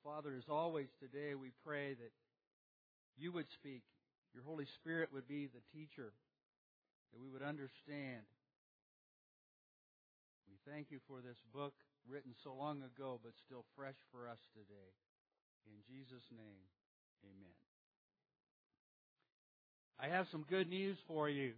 Father, as always today, we pray that you would speak. Your Holy Spirit would be the teacher, that we would understand. We thank you for this book written so long ago, but still fresh for us today. In Jesus' name, amen. I have some good news for you.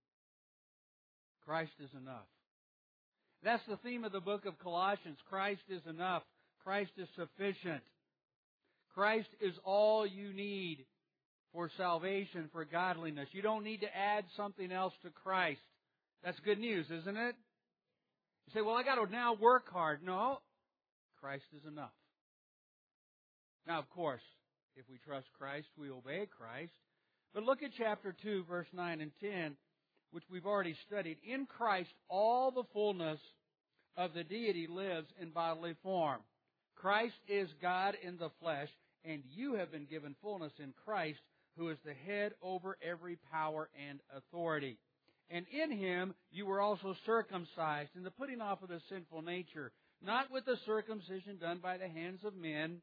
Christ is enough. That's the theme of the book of Colossians. Christ is enough. Christ is sufficient. Christ is all you need for salvation, for godliness. You don't need to add something else to Christ. That's good news, isn't it? You say, well, I got to now work hard. No, Christ is enough. Now, of course, if we trust Christ, we obey Christ. But look at chapter 2, verse 9 and 10, which we've already studied. In Christ, all the fullness of the deity lives in bodily form. Christ is God in the flesh, and you have been given fullness in Christ, who is the head over every power and authority. And in Him you were also circumcised in the putting off of the sinful nature, not with the circumcision done by the hands of men,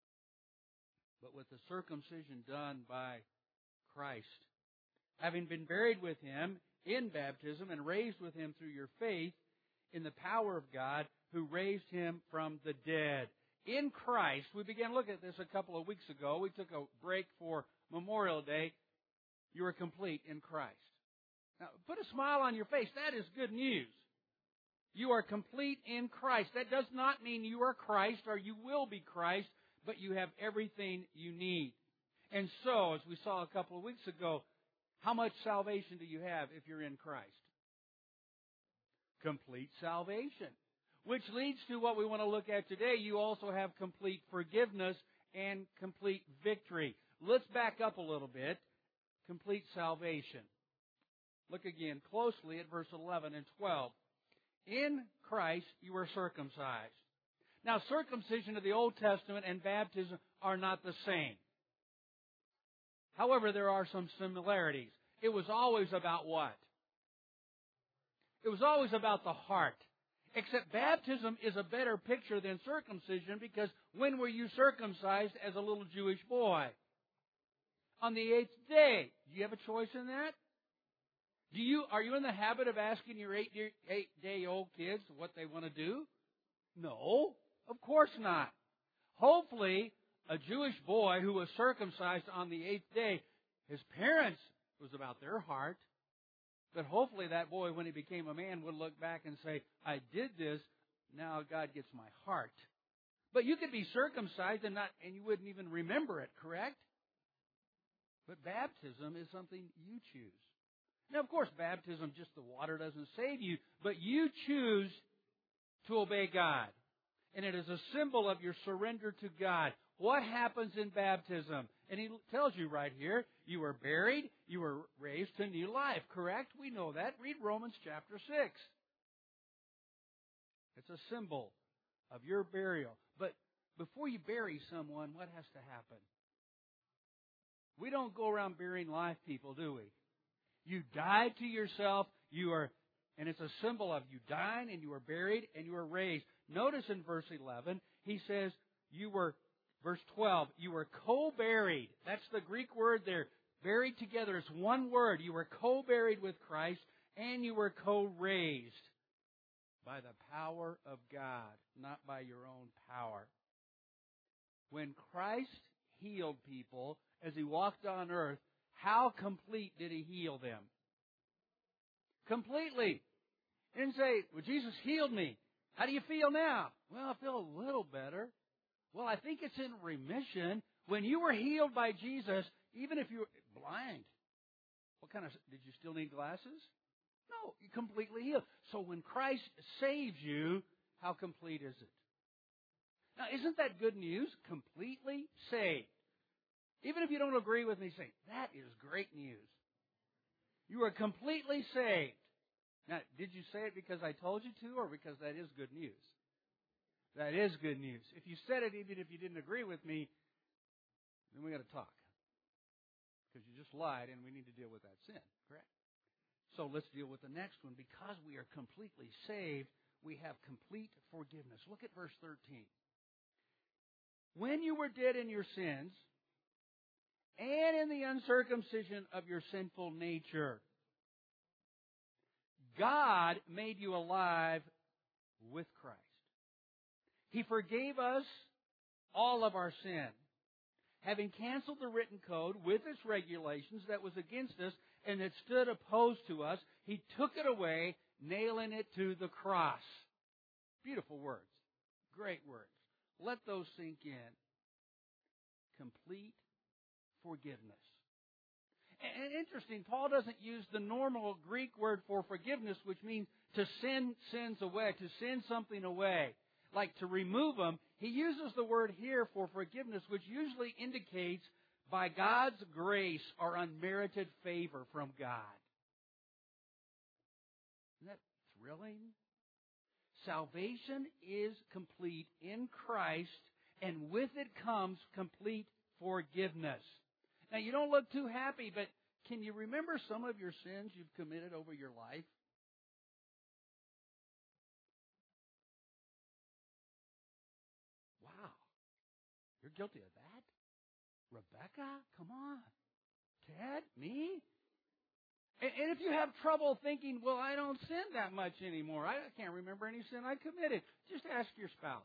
but with the circumcision done by Christ. Having been buried with Him in baptism and raised with Him through your faith in the power of God who raised Him from the dead. In Christ, we began to look at this a couple of weeks ago. We took a break for Memorial Day. You are complete in Christ. Now, put a smile on your face. That is good news. You are complete in Christ. That does not mean you are Christ or you will be Christ, but you have everything you need. And so, as we saw a couple of weeks ago, how much salvation do you have if you're in Christ? Complete salvation. Which leads to what we want to look at today. You also have complete forgiveness and complete victory. Let's back up a little bit. Complete salvation. Look again closely at verse 11 and 12. In Christ you were circumcised. Now, circumcision of the Old Testament and baptism are not the same. However, there are some similarities. It was always about what? It was always about the heart. Except baptism is a better picture than circumcision, because when were you circumcised as a little Jewish boy? On the 8th day. Do you have a choice in that? Are you in the habit of asking your 8-day-old kids what they want to do? No, of course not. Hopefully, a Jewish boy who was circumcised on the 8th day, his parents, it was about their heart. But hopefully that boy, when he became a man, would look back and say, I did this, now God gets my heart. But you could be circumcised and you wouldn't even remember it, correct? But baptism is something you choose. Now, of course, baptism, just the water doesn't save you, but you choose to obey God. And it is a symbol of your surrender to God. What happens in baptism? And he tells you right here, you were buried, you were raised to new life, correct? We know that. Read Romans chapter 6. It's a symbol of your burial. But before you bury someone, what has to happen? We don't go around burying live people, do we? You died to yourself, and it's a symbol of you dying, and you were buried, and you were raised. Notice in verse 11, he says, verse 12, you were co-buried. That's the Greek word there. Buried together. It's one word. You were co-buried with Christ, and you were co-raised by the power of God, not by your own power. When Christ healed people as He walked on earth, how complete did He heal them? Completely. He didn't say, well, Jesus healed me. How do you feel now? Well, I feel a little better. Well, I think it's in remission. When you were healed by Jesus, even if you were blind, did you still need glasses? No, you're completely healed. So when Christ saves you, how complete is it? Now, isn't that good news? Completely saved. Even if you don't agree with me, say, that is great news. You are completely saved. Now, did you say it because I told you to, or because that is good news? That is good news. If you said it even if you didn't agree with me, then we got to talk. Because you just lied, and we need to deal with that sin, correct? So let's deal with the next one. Because we are completely saved, we have complete forgiveness. Look at verse 13. when you were dead in your sins and in the uncircumcision of your sinful nature, God made you alive with Christ. He forgave us all of our sin, having canceled the written code with its regulations that was against us and that stood opposed to us. He took it away, nailing it to the cross. Beautiful words. Great words. Let those sink in. Complete forgiveness. And interesting, Paul doesn't use the normal Greek word for forgiveness, which means to send sins away, to send something away, like to remove them. He uses the word here for forgiveness, which usually indicates by God's grace or unmerited favor from God. Isn't that thrilling? Salvation is complete in Christ, and with it comes complete forgiveness. Now, you don't look too happy, but can you remember some of your sins you've committed over your life? Wow. You're guilty of that? Rebecca? Come on. Ted? Me? And if you have trouble thinking, well, I don't sin that much anymore, I can't remember any sin I committed, just ask your spouse.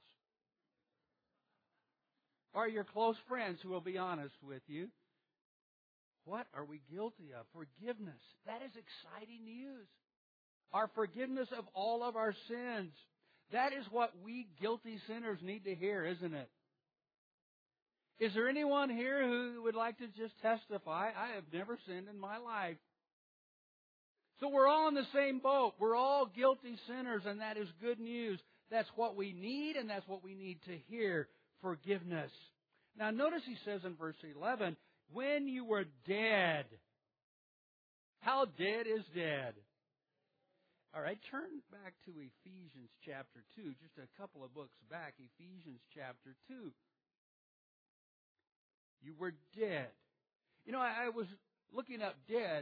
Or your close friends who will be honest with you. What are we guilty of? Forgiveness. That is exciting news. Our forgiveness of all of our sins. That is what we guilty sinners need to hear, isn't it? Is there anyone here who would like to just testify, I have never sinned in my life? So we're all in the same boat. We're all guilty sinners, and that is good news. That's what we need, and that's what we need to hear. Forgiveness. Now notice he says in verse 11, when you were dead. How dead is dead? All right, turn back to Ephesians chapter 2, just a couple of books back, Ephesians chapter 2. You were dead. You know, I was looking up dead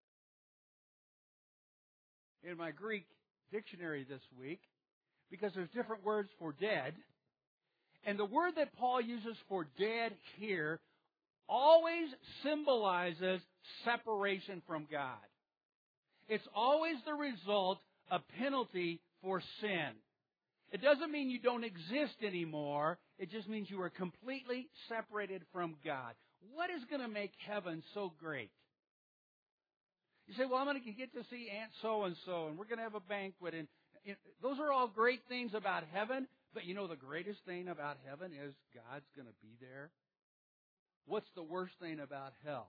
in my Greek dictionary this week because there's different words for dead. And the word that Paul uses for dead here always symbolizes separation from God. It's always the result of penalty for sin. It doesn't mean you don't exist anymore. It just means you are completely separated from God. What is going to make heaven so great? You say, well, I'm going to get to see Aunt so-and-so, and we're going to have a banquet. And those are all great things about heaven. But you know the greatest thing about heaven is God's going to be there. What's the worst thing about hell?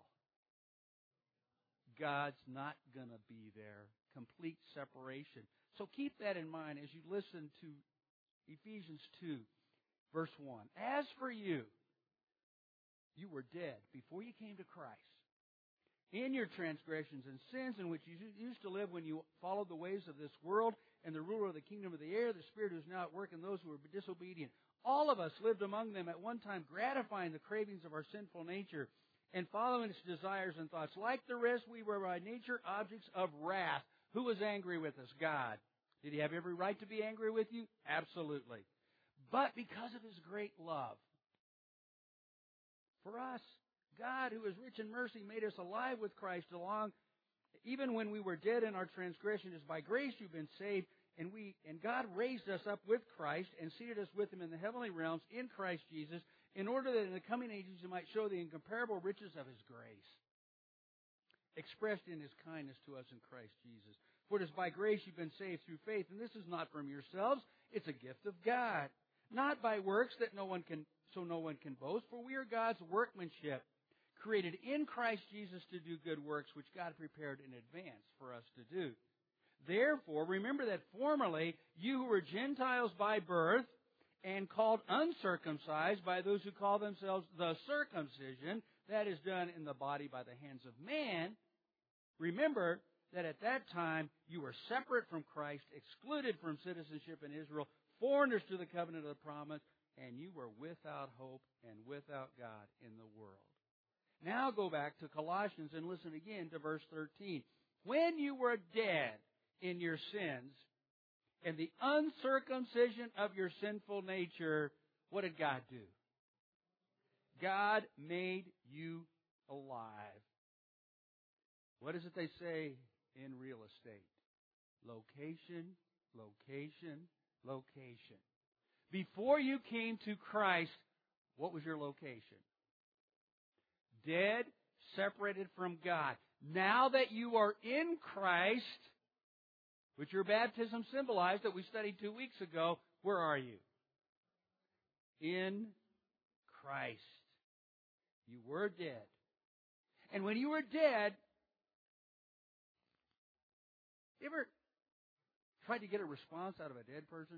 God's not going to be there. Complete separation. So keep that in mind as you listen to Ephesians 2, verse 1. As for you, you were dead before you came to Christ, in your transgressions and sins in which you used to live when you followed the ways of this world and the ruler of the kingdom of the air, the spirit who is now at work in those who are disobedient. All of us lived among them at one time, gratifying the cravings of our sinful nature and following its desires and thoughts. Like the rest, we were by nature objects of wrath. Who was angry with us? God. Did he have every right to be angry with you? Absolutely. But because of his great love for us, God, who is rich in mercy, made us alive with Christ along. Even when we were dead in our transgression, is by grace you've been saved. And God raised us up with Christ and seated us with him in the heavenly realms in Christ Jesus, in order that in the coming ages he might show the incomparable riches of his grace, expressed in his kindness to us in Christ Jesus. For it is by grace you've been saved through faith, and this is not from yourselves, it's a gift of God. Not by works that no one can boast, for we are God's workmanship, created in Christ Jesus to do good works, which God prepared in advance for us to do. Therefore, remember that formerly you who were Gentiles by birth and called uncircumcised by those who call themselves the circumcision, that is done in the body by the hands of man, remember that at that time you were separate from Christ, excluded from citizenship in Israel, foreigners to the covenant of the promise, and you were without hope and without God in the world. Now go back to Colossians and listen again to verse 13. When you were dead in your sins and the uncircumcision of your sinful nature, what did God do? God made you alive. What is it they say in real estate? Location, location, location. Before you came to Christ, what was your location? Dead, separated from God. Now that you are in Christ, which your baptism symbolized that we studied 2 weeks ago, where are you? In Christ. You were dead. And when you were dead, you ever tried to get a response out of a dead person?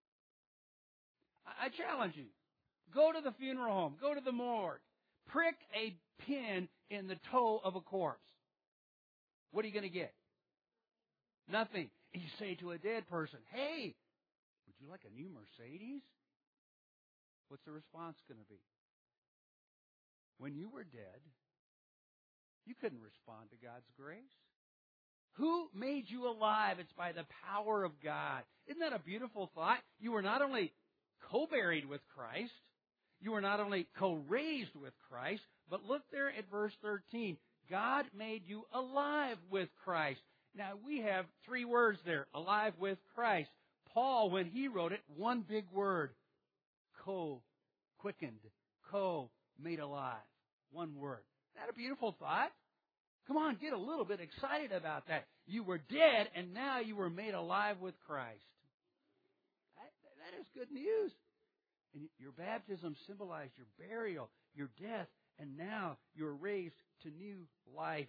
I challenge you. Go to the funeral home. Go to the morgue. Prick a pin in the toe of a corpse. What are you going to get? Nothing. And you say to a dead person, hey, would you like a new Mercedes? What's the response going to be? When you were dead, you couldn't respond to God's grace. Who made you alive? It's by the power of God. Isn't that a beautiful thought? You were not only co-buried with Christ, you were not only co-raised with Christ, but look there at verse 13. God made you alive with Christ. Now, we have 3 words there, alive with Christ. Paul, when he wrote it, one big word, co-quickened, co-made alive. One word. Isn't that a beautiful thought? Come on, get a little bit excited about that. You were dead, and now you were made alive with Christ. That is good news. And your baptism symbolized your burial, your death, and now you're raised to new life.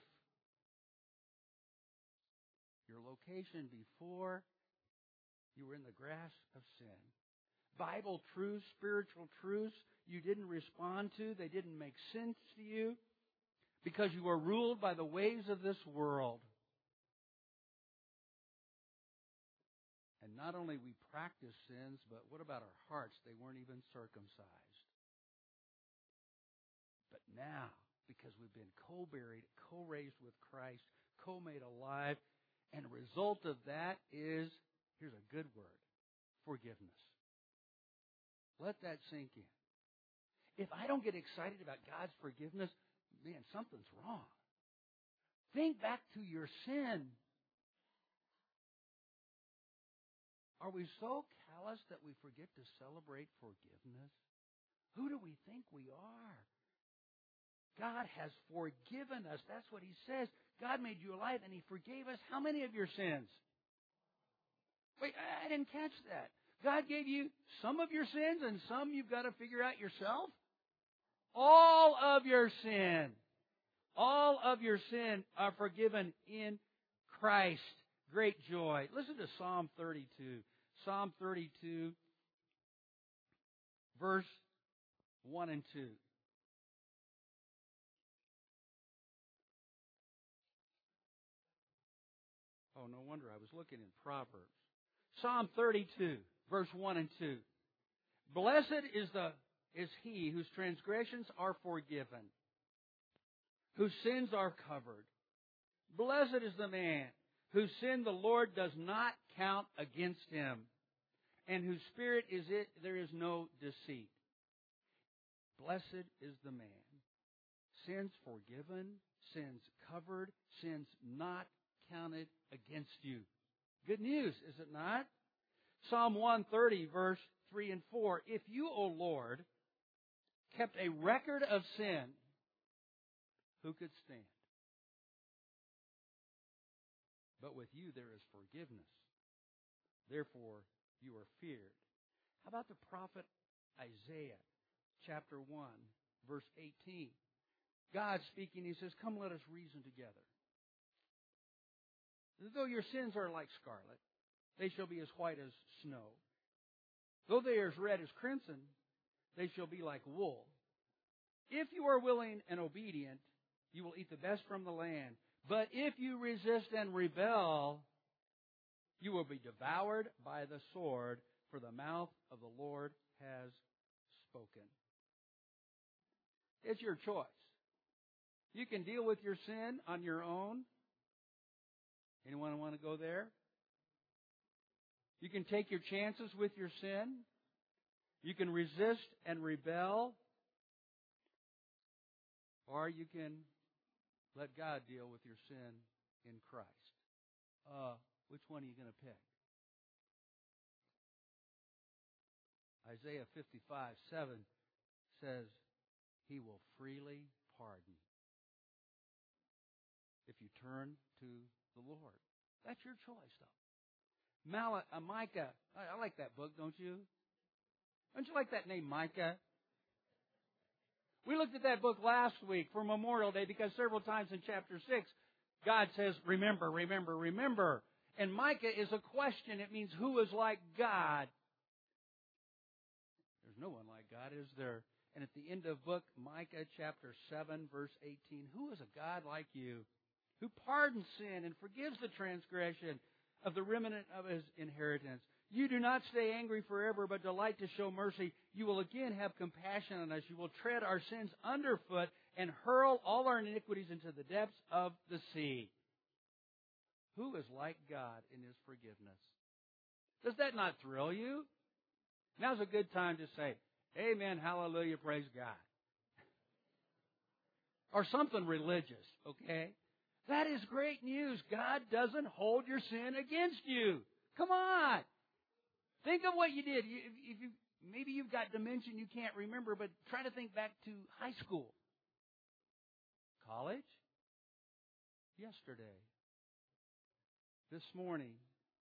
Your location before, you were in the grasp of sin. Bible truths, spiritual truths you didn't respond to, they didn't make sense to you because you were ruled by the ways of this world. And not only we practice sins, but what about our hearts? They weren't even circumcised. But now, because we've been co-buried, co-raised with Christ, co-made alive, and a result of that is, here's a good word, forgiveness. Let that sink in. If I don't get excited about God's forgiveness, man, something's wrong. Think back to your sin. Are we so callous that we forget to celebrate forgiveness? Who do we think we are? God has forgiven us. That's what He says. God made you alive and He forgave us. How many of your sins? Wait, I didn't catch that. God gave you some of your sins and some you've got to figure out yourself? All of your sin. All of your sin are forgiven in Christ. Great joy. Listen to Psalm 32. Psalm 32, verse 1 and 2. Oh, no wonder I was looking in Proverbs. Psalm 32, verse 1 and 2. Blessed is he whose transgressions are forgiven, whose sins are covered. Blessed is the man whose sin the Lord does not count against him, and whose spirit there is no deceit. Blessed is the man. Sins forgiven, sins covered, sins not counted against you. Good news, is it not? Psalm 130, verse 3 and 4. If you, O Lord, kept a record of sin, who could stand? But with you there is forgiveness. Therefore, you are feared. How about the prophet Isaiah, chapter 1, verse 18? God speaking, He says, come let us reason together. Though your sins are like scarlet, they shall be as white as snow. Though they are as red as crimson, they shall be like wool. If you are willing and obedient, you will eat the best from the land. But if you resist and rebel, you will be devoured by the sword, for the mouth of the Lord has spoken. It's your choice. You can deal with your sin on your own. Anyone want to go there? You can take your chances with your sin. You can resist and rebel. Or you can let God deal with your sin in Christ. Which one are you going to pick? Isaiah 55:7 says, He will freely pardon if you turn to the Lord. That's your choice, though. Micah, I like that book, don't you? Don't you like that name, Micah? We looked at that book last week for Memorial Day because several times in chapter 6, God says, remember, remember, remember. And Micah is a question. It means who is like God? There's no one like God, is there? And at the end of book, Micah chapter 7, verse 18, who is a God like you, who pardons sin and forgives the transgression of the remnant of His inheritance? You do not stay angry forever, but delight to show mercy. You will again have compassion on us. You will tread our sins underfoot and hurl all our iniquities into the depths of the sea. Who is like God in His forgiveness? Does that not thrill you? Now's a good time to say, Amen, hallelujah, praise God. Or something religious, okay? That is great news. God doesn't hold your sin against you. Come on. Think of what you did. Maybe you've got dementia you can't remember, but try to think back to high school, college, yesterday, this morning.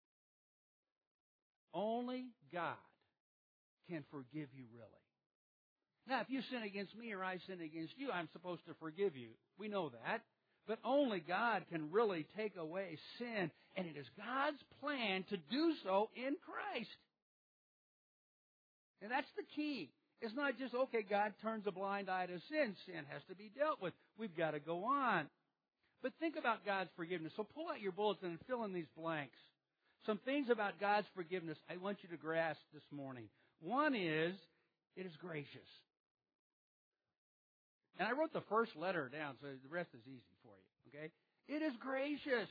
Only God can forgive you, really. Now, if you sin against me or I sin against you, I'm supposed to forgive you. We know that. But only God can really take away sin, and it is God's plan to do so in Christ. And that's the key. It's not just, okay, God turns a blind eye to sin. Sin has to be dealt with. We've got to go on. But think about God's forgiveness. So pull out your bulletin and fill in these blanks. Some things about God's forgiveness I want you to grasp this morning. One is, it is gracious. And I wrote the first letter down, so the rest is easy for you, okay? It is gracious.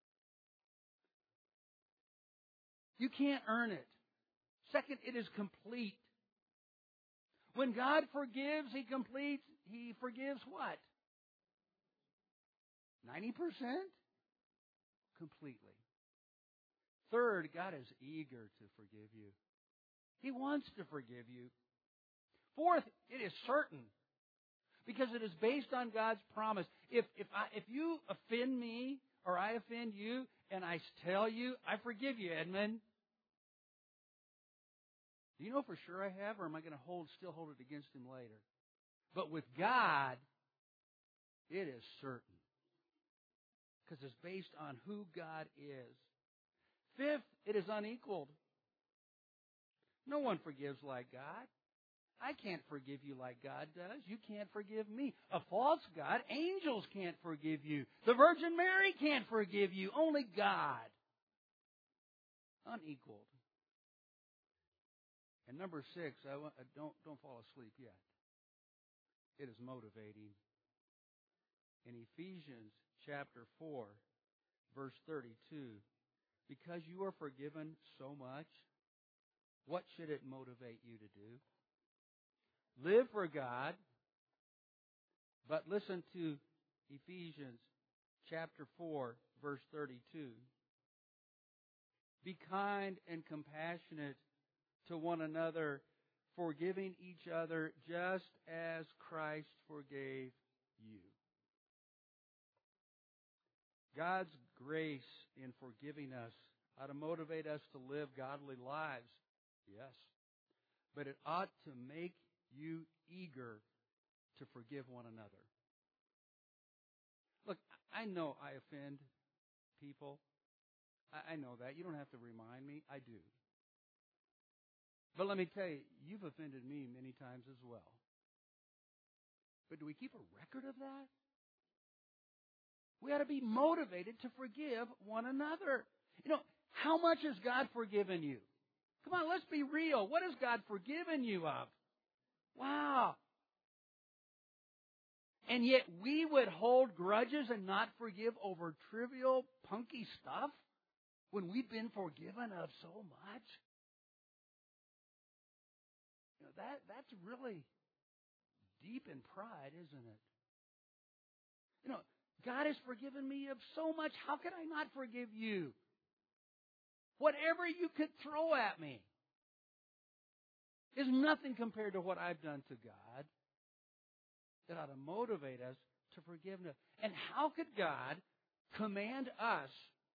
You can't earn it. Second, it is complete. When God forgives, He completes. He forgives what? 90%? Completely. Third, God is eager to forgive you. He wants to forgive you. Fourth, it is certain. Because it is based on God's promise. If you offend me or I offend you and I tell you, I forgive you, Edmund. Do you know for sure I have, or am I going to still hold it against him later? But with God, it is certain. Because it's based on who God is. Fifth, it is unequaled. No one forgives like God. I can't forgive you like God does. You can't forgive me. A false God, angels can't forgive you. The Virgin Mary can't forgive you. Only God. Unequaled. And number 6, don't fall asleep yet. It is motivating. In Ephesians chapter 4, verse 32, because you are forgiven so much, what should it motivate you to do? Live for God, but listen to Ephesians chapter 4, verse 32. Be kind and compassionate to one another, forgiving each other just as Christ forgave you. God's grace in forgiving us ought to motivate us to live godly lives, yes. But it ought to make you eager to forgive one another. Look, I know I offend people. I know that. You don't have to remind me. I do. But let me tell you, you've offended me many times as well. But do we keep a record of that? We ought to be motivated to forgive one another. You know, how much has God forgiven you? Come on, let's be real. What has God forgiven you of? Wow. And yet we would hold grudges and not forgive over trivial, punky stuff when we've been forgiven of so much? You know, that's really deep in pride, isn't it? You know, God has forgiven me of so much. How can I not forgive you? Whatever you could throw at me is nothing compared to what I've done to God that ought to motivate us to forgiveness. And how could God command us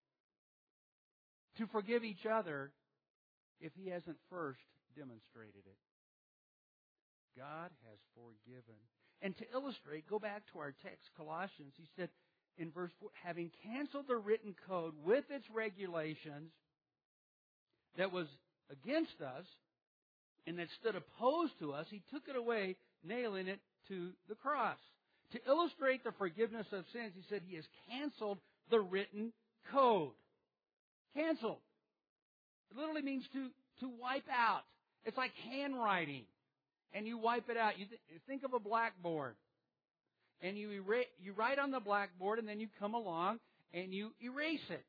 to forgive each other if He hasn't first demonstrated it? God has forgiven. And to illustrate, go back to our text, Colossians. He said in verse 4, having canceled the written code with its regulations that was against us and that stood opposed to us, He took it away, nailing it to the cross. To illustrate the forgiveness of sins, He said He has canceled the written code. Canceled. It literally means to wipe out. It's like handwriting. And you wipe it out. You think of a blackboard. And you write on the blackboard, and then you come along and you erase it.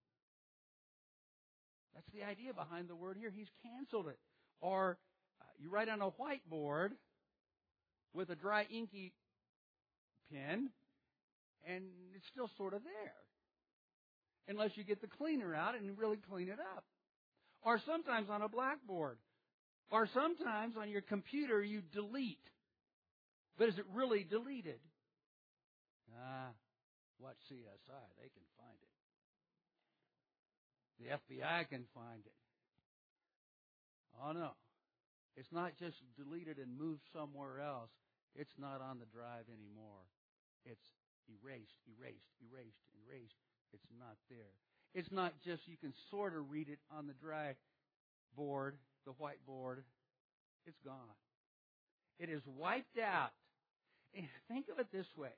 That's the idea behind the word here. He's canceled it. Or you write on a whiteboard with a dry, inky pen, and it's still sort of there. Unless you get the cleaner out and really clean it up. Or sometimes on a blackboard. Or sometimes on your computer you delete. But is it really deleted? Watch CSI. They can find it. The FBI can find it. Oh no. It's not just deleted and moved somewhere else. It's not on the drive anymore. It's erased, erased, erased, erased. It's not there. It's not just you can sort of read it on the dry board, the whiteboard. It's gone. It is wiped out. And think of it this way.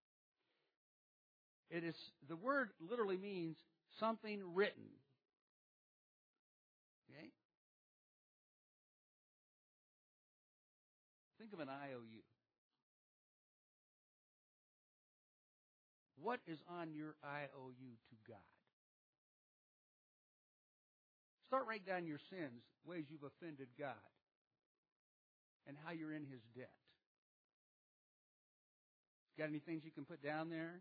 It is, the word literally means something written. Okay? Think of an IOU. What is on your IOU to God? Start writing down your sins, ways you've offended God, and how you're in His debt. Got any things you can put down there?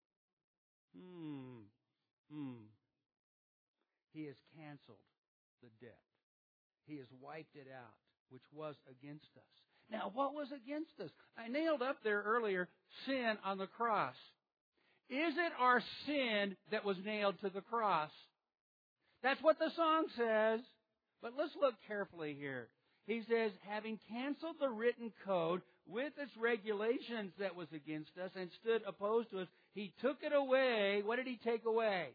He has canceled the debt. He has wiped it out, which was against us. Now, what was against us? I nailed up there earlier sin on the cross. Is it our sin that was nailed to the cross? That's what the song says. But let's look carefully here. He says, having canceled the written code with its regulations that was against us and stood opposed to us, He took it away. What did He take away?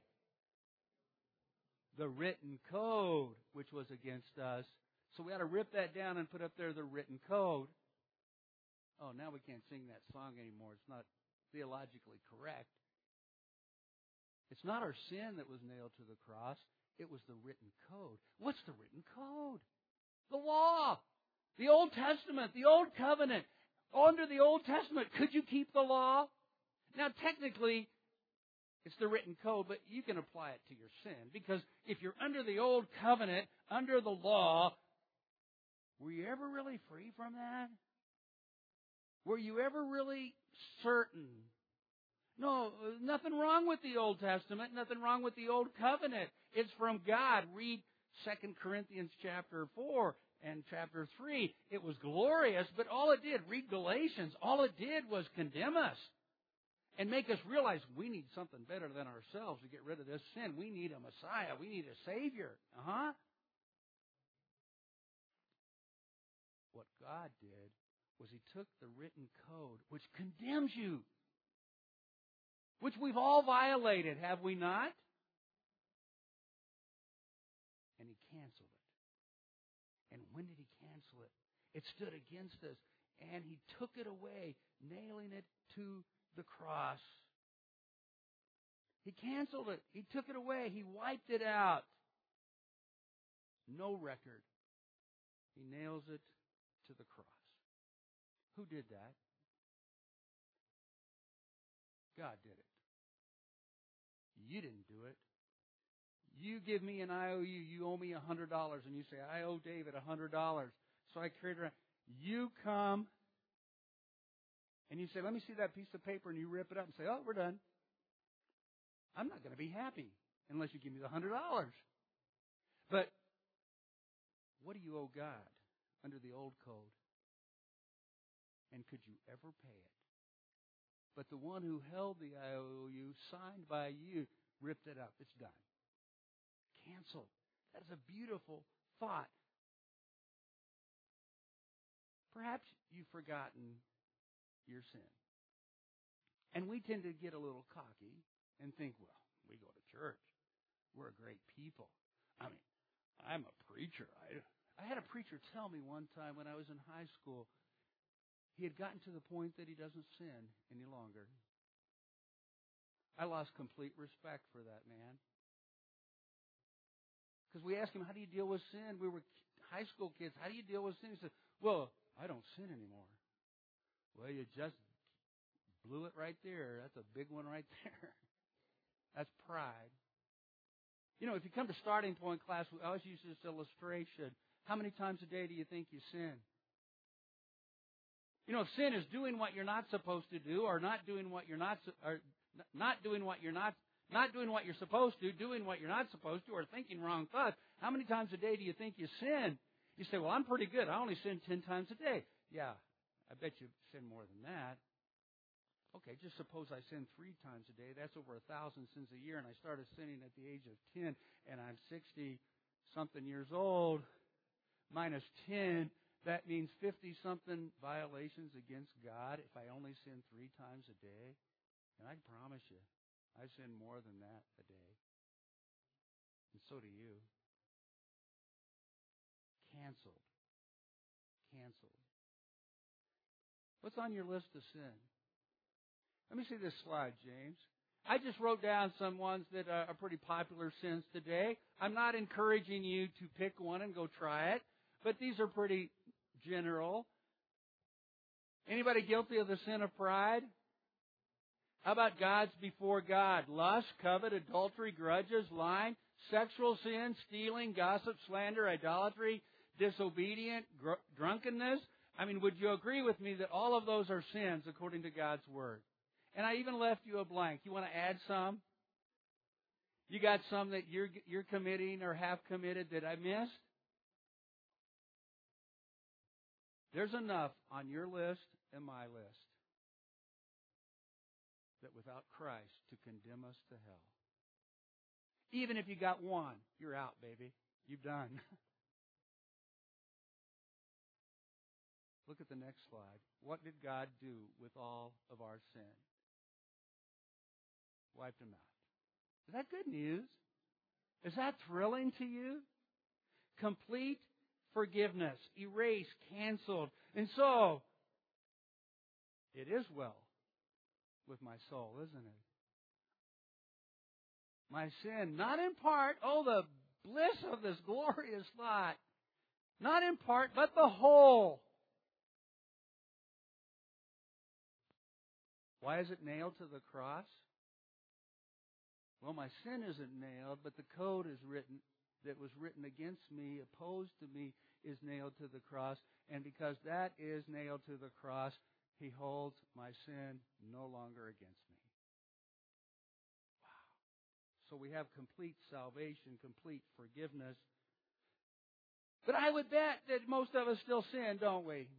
The written code which was against us. So we ought to rip that down and put up there the written code. Oh, now we can't sing that song anymore. It's not theologically correct. It's not our sin that was nailed to the cross. It was the written code. What's the written code? The law. The Old Testament. The Old Covenant. Under the Old Testament, could you keep the law? Now, technically, it's the written code, but you can apply it to your sin. Because if you're under the Old Covenant, under the law, were you ever really free from that? Were you ever really certain? No, nothing wrong with the Old Testament, nothing wrong with the Old Covenant. It's from God. Read 2 Corinthians chapter 4 and chapter 3. It was glorious, but all it did, read Galatians, all it did was condemn us and make us realize we need something better than ourselves to get rid of this sin. We need a Messiah. We need a Savior. What God did was He took the written code, which condemns you, which we've all violated, have we not? And He canceled it. And when did He cancel it? It stood against us, and He took it away, nailing it to the cross. He canceled it. He took it away. He wiped it out. No record. He nails it to the cross. Who did that? God did it. You didn't do it. You give me an IOU, you owe me $100, and you say, I owe David $100. So I carried around. You come and you say, let me see that piece of paper, and you rip it up and say, oh, we're done. I'm not going to be happy unless you give me the $100. But what do you owe God under the old code? And could you ever pay it? But the one who held the IOU, signed by you, ripped it up. It's done. Canceled. That is a beautiful thought. Perhaps you've forgotten your sin. And we tend to get a little cocky and think, well, we go to church. We're a great people. I mean, I'm a preacher. I had a preacher tell me one time when I was in high school, he had gotten to the point that he doesn't sin any longer. I lost complete respect for that man. Because we asked him, how do you deal with sin? We were high school kids. How do you deal with sin? He said, well, I don't sin anymore. Well, you just blew it right there. That's a big one right there. That's pride. You know, if you come to starting point class, we always use this illustration. How many times a day do you think you sin? You know, if sin is doing what you're not supposed to do, or not doing what you're not doing what you're supposed to, doing what you're not supposed to, or thinking wrong thoughts, how many times a day do you think you sin? You say, well, I'm pretty good. I only sin 10 times a day. Yeah, I bet you sin more than that. Okay, just suppose I sin 3 times a day. That's over 1,000 sins a year, and I started sinning at the age of 10, and I'm 60-something years old. Minus 10, that means 50-something violations against God if I only sin 3 times a day. And I promise you, I sin more than that a day. And so do you. Canceled. Canceled. What's on your list of sin? Let me see this slide, James. I just wrote down some ones that are pretty popular sins today. I'm not encouraging you to pick one and go try it, but these are pretty general. Anybody guilty of the sin of pride? How about gods before God? Lust, covet, adultery, grudges, lying, sexual sin, stealing, gossip, slander, idolatry, disobedient, drunkenness. I mean, would you agree with me that all of those are sins according to God's Word? And I even left you a blank. You want to add some? You got some that you're committing or have committed that I missed? There's enough on your list and my list that without Christ to condemn us to hell. Even if you got one, you're out, baby. You've done. Look at the next slide. What did God do with all of our sin? Wiped them out. Is that good news? Is that thrilling to you? Complete forgiveness, erased, canceled. And so, it is well with my soul, isn't it? My sin, not in part, oh, the bliss of this glorious thought, not in part, but the whole. Why is it nailed to the cross? Well, my sin isn't nailed, but the code is written that was written against me, opposed to me, is nailed to the cross. And because that is nailed to the cross, He holds my sin no longer against me. Wow. So we have complete salvation, complete forgiveness. But I would bet that most of us still sin, don't we?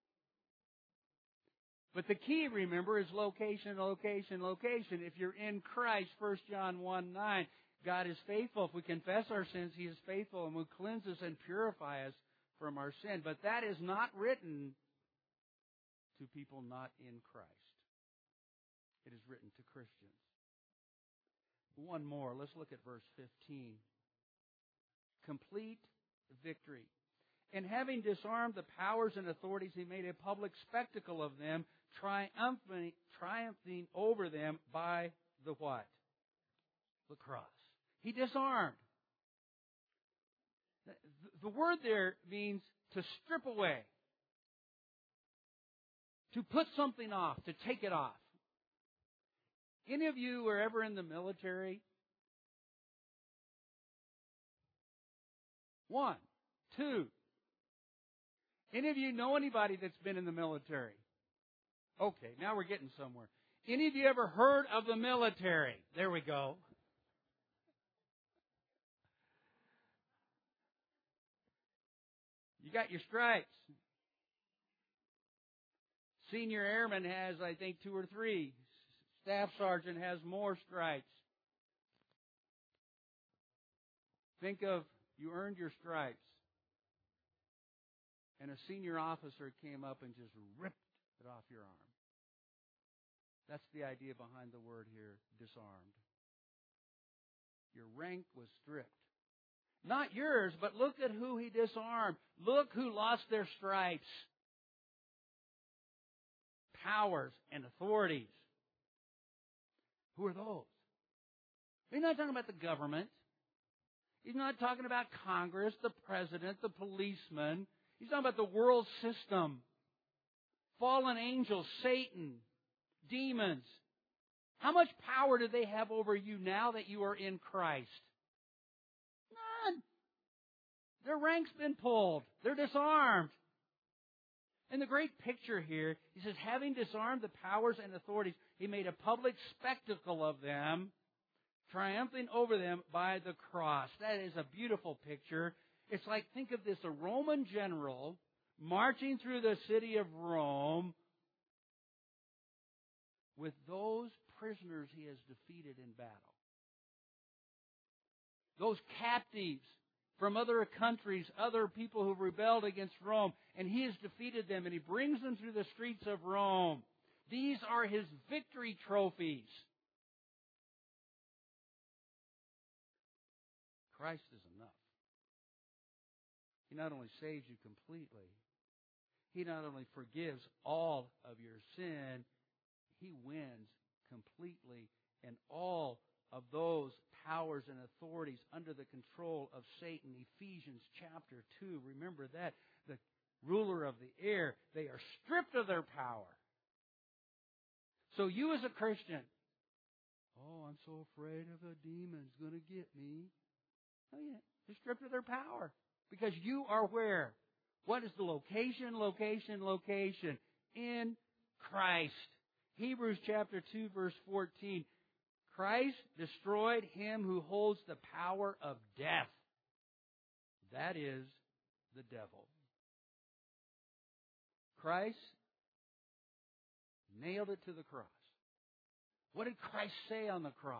But the key, remember, is location, location, location. If you're in Christ, 1 John 1:9, God is faithful. If we confess our sins, He is faithful and will cleanse us and purify us from our sin. But that is not written to people not in Christ. It is written to Christians. One more. Let's look at verse 15. Complete victory. And having disarmed the powers and authorities, He made a public spectacle of them, triumphing over them by the what? The cross. He disarmed. The word there means to strip away, to put something off, to take it off. Any of you were ever in the military? 1, 2. Any of you know anybody that's been in the military? Okay, now we're getting somewhere. Any of you ever heard of the military? There we go. You got your stripes. Senior airman has, I think, 2 or 3. Staff sergeant has more stripes. Think of, you earned your stripes, and a senior officer came up and just ripped it off your arm. That's the idea behind the word here, disarmed. Your rank was stripped. Not yours, but look at who he disarmed. Look who lost their stripes. Powers and authorities. Who are those? He's not talking about the government. He's not talking about Congress, the president, the policeman. He's talking about the world system. Fallen angels, Satan, demons. How much power do they have over you now that you are in Christ? None. Their rank's been pulled. They're disarmed. And the great picture here, he says, having disarmed the powers and authorities, he made a public spectacle of them, triumphing over them by the cross. That is a beautiful picture. It's like, think of this, a Roman general marching through the city of Rome with those prisoners he has defeated in battle. Those captives from other countries, other people who rebelled against Rome, and he has defeated them, and he brings them through the streets of Rome. These are his victory trophies. Christ is enough. He not only saves you completely, he not only forgives all of your sin, he wins completely, and all of those powers and authorities under the control of Satan. Ephesians chapter 2, remember that. The ruler of the air, they are stripped of their power. So you as a Christian, oh, I'm so afraid of a demon's going to get me. Oh yeah, they're stripped of their power. Because you are where? What is the location? Location. In Christ. Hebrews chapter 2, verse 14. Christ destroyed him who holds the power of death. That is the devil. Christ nailed it to the cross. What did Christ say on the cross?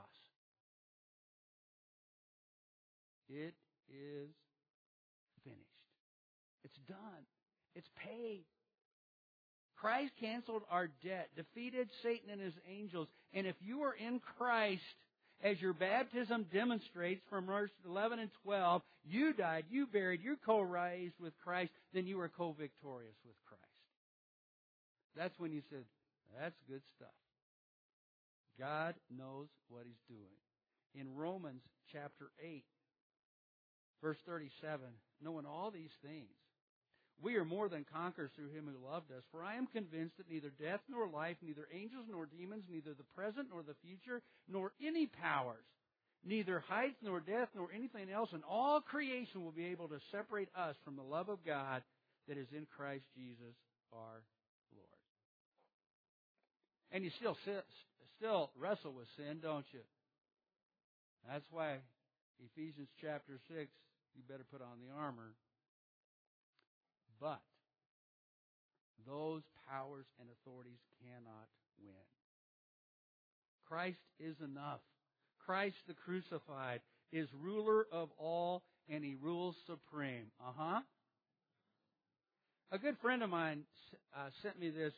It is finished. It's done. It's paid. Christ canceled our debt, defeated Satan and his angels. And if you are in Christ, as your baptism demonstrates from verse 11 and 12, you died, you buried, you're co-raised with Christ, then you are co-victorious with Christ. That's when you said, that's good stuff. God knows what he's doing. In Romans chapter 8, verse 37, knowing all these things, we are more than conquerors through him who loved us. For I am convinced that neither death nor life, neither angels nor demons, neither the present nor the future, nor any powers, neither height nor depth nor anything else in all creation will be able to separate us from the love of God that is in Christ Jesus our Lord. And you still wrestle with sin, don't you? That's why Ephesians chapter 6, you better put on the armor. But those powers and authorities cannot win. Christ is enough. Christ the crucified is ruler of all, and he rules supreme. A good friend of mine sent me this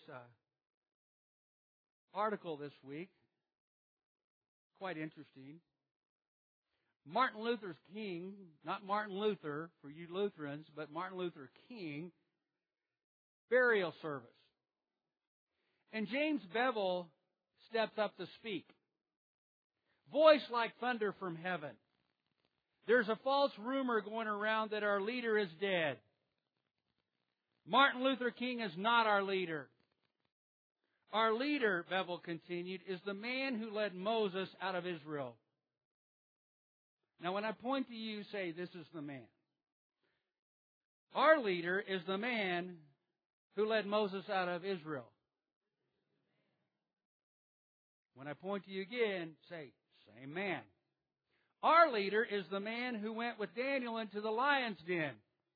article this week. Quite interesting. Martin Luther King, not Martin Luther for you Lutherans, but Martin Luther King, burial service. And James Bevel steps up to speak. Voice like thunder from heaven. There's a false rumor going around that our leader is dead. Martin Luther King is not our leader. Our leader, Bevel continued, is the man who led Moses out of Israel. Now, when I point to you, say, this is the man. Our leader is the man who led Moses out of Israel. When I point to you again, say, same man. Our leader is the man who went with Daniel into the lion's den.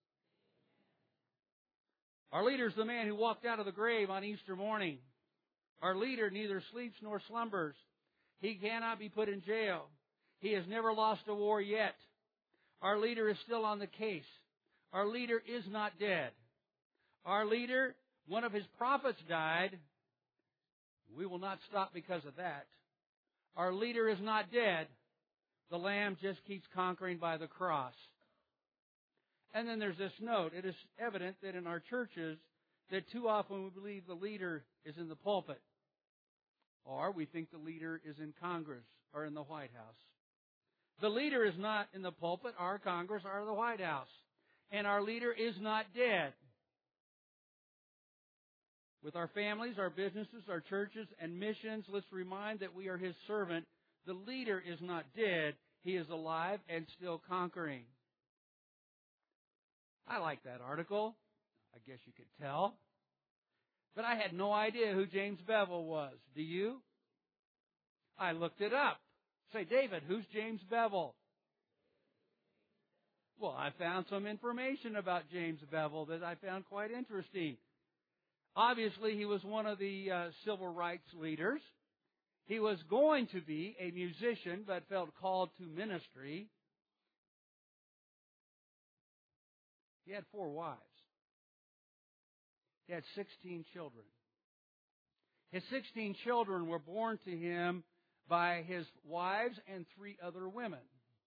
Our leader is the man who walked out of the grave on Easter morning. Our leader neither sleeps nor slumbers. He cannot be put in jail. He has never lost a war yet. Our leader is still on the case. Our leader is not dead. Our leader, one of his prophets died. We will not stop because of that. Our leader is not dead. The Lamb just keeps conquering by the cross. And then there's this note. It is evident that in our churches that too often we believe the leader is in the pulpit. Or we think the leader is in Congress or in the White House. The leader is not in the pulpit, or Congress, or the White House. And our leader is not dead. With our families, our businesses, our churches, and missions, let's remind that we are His servant. The leader is not dead. He is alive and still conquering. I like that article. I guess you could tell. But I had no idea who James Bevel was. Do you? I looked it up. Say, David, who's James Bevel? Well, I found some information about James Bevel that I found quite interesting. Obviously, he was one of the civil rights leaders. He was going to be a musician, but felt called to ministry. He had 4 wives. He had 16 children. His 16 children were born to him by his wives and 3 other women.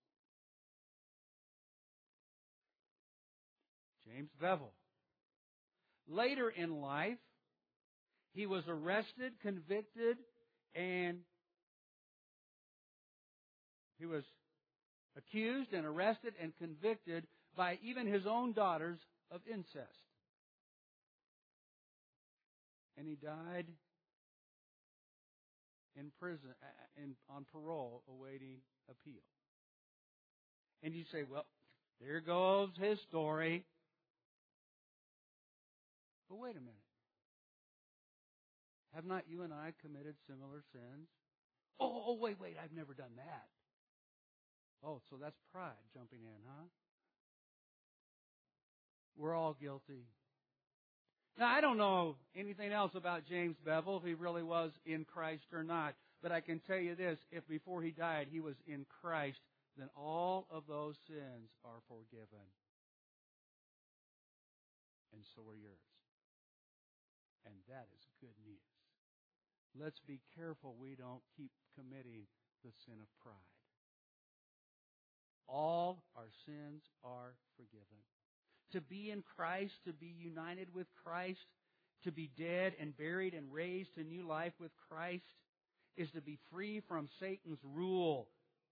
James Bevel. Later in life, he was arrested, convicted, and he was accused and arrested and convicted by even his own daughters of incest. And he died in prison, on parole, awaiting appeal. And you say, well, there goes his story. But wait a minute. Have not you and I committed similar sins? Oh, wait, I've never done that. Oh, so that's pride jumping in, huh? We're all guilty. Now, I don't know anything else about James Bevel, if he really was in Christ or not. But I can tell you this, if before he died he was in Christ, then all of those sins are forgiven. And so are yours. And that is good news. Let's be careful we don't keep committing the sin of pride. All our sins are forgiven. To be in Christ, to be united with Christ, to be dead and buried and raised to new life with Christ, is to be free from Satan's rule.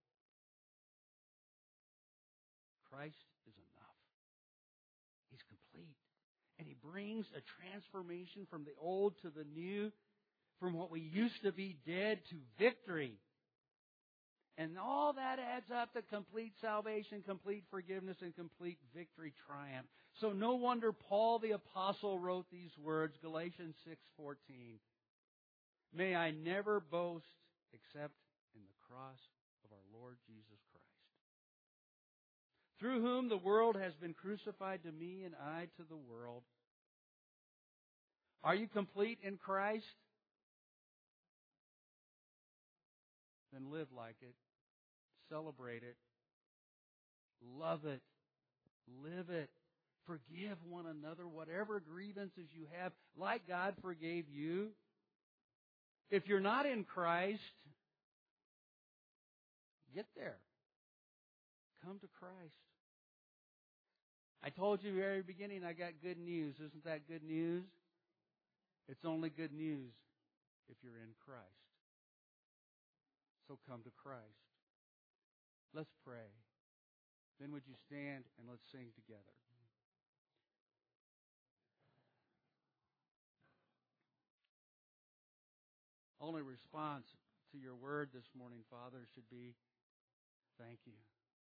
Christ is enough. He's complete. And He brings a transformation from the old to the new, from what we used to be dead to victory. And all that adds up to complete salvation, complete forgiveness, and complete victory triumph. So no wonder Paul the Apostle wrote these words, Galatians 6:14. May I never boast except in the cross of our Lord Jesus Christ, through whom the world has been crucified to me and I to the world. Are you complete in Christ? Then live like it. Celebrate it. Love it. Live it. Forgive one another, whatever grievances you have, like God forgave you. If you're not in Christ, get there. Come to Christ. I told you at the very beginning I got good news. Isn't that good news? It's only good news if you're in Christ. So come to Christ. Let's pray. Then would you stand and let's sing together. Only response to your word this morning, Father, should be thank you.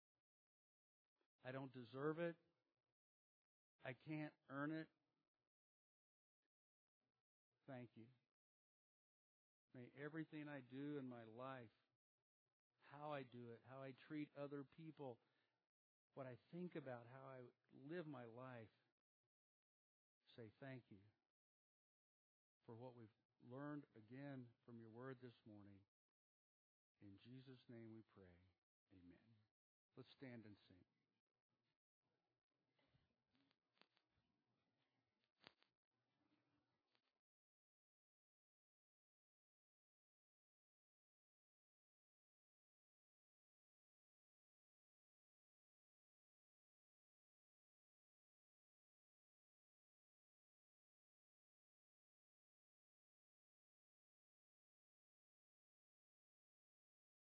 I don't deserve it. I can't earn it. Thank you. May everything I do in my life, how I do it, how I treat other people, what I think about, how I live my life, say thank you for what we've learned again from your word this morning. In Jesus' name we pray. Amen. Let's stand and sing.